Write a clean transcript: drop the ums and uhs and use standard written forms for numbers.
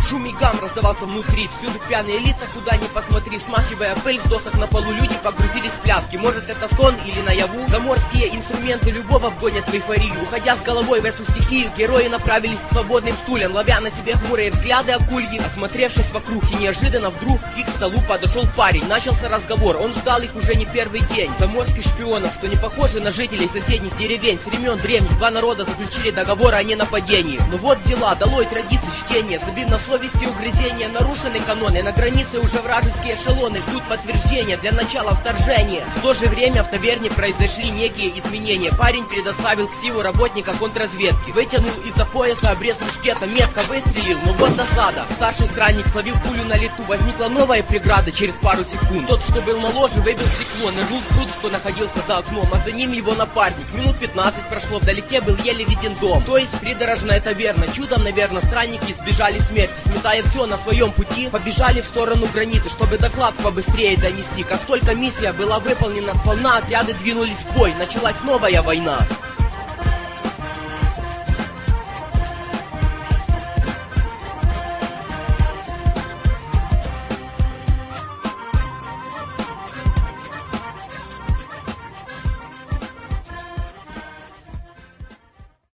Шум и гам раздавался внутри, всюду пьяные лица, куда ни посмотри. Смахивая пыль с досок на полу, люди погрузились в пляски. Может, это сон или наяву? Заморские инструменты любого вгонят в эйфорию. Уходя с головой в эту стихию, герои направились к свободным стульям, ловя на себе хмурые взгляды акульи. Осмотревшись вокруг, и неожиданно вдруг к их столу подошел парень. Начался разговор, он ждал их уже не первый день. Заморских шпионов, что не похожи на жителей соседних деревень. С времен древних два народа заключили договор о ненападении. Но вот дела, долой традиции чтения, забив на совести угрызения, нарушены каноны. На границе уже вражеские эшелоны ждут подтверждения для начала вторжения. В то же время в таверне произошли некие изменения. Парень предоставил ксиву работника контрразведки, вытянул из-за пояса обрез мушкета, метко выстрелил, но вот досада. Старший странник словил пулю на лету, возникла новая преграда через пару секунд. Тот, что был моложе, выбил стекло, нырнул в суд, что находился за окном, а за ним его напарник. Минут 15 прошло, вдалеке был еле виден дом, то есть придорожная таверна. Чудом, наверное, странники избежали смерти, сметая все на своем пути, побежали в сторону границы, чтобы доклад побыстрее донести. Как только миссия была выполнена сполна, отряды двинулись в бой, началась новая война.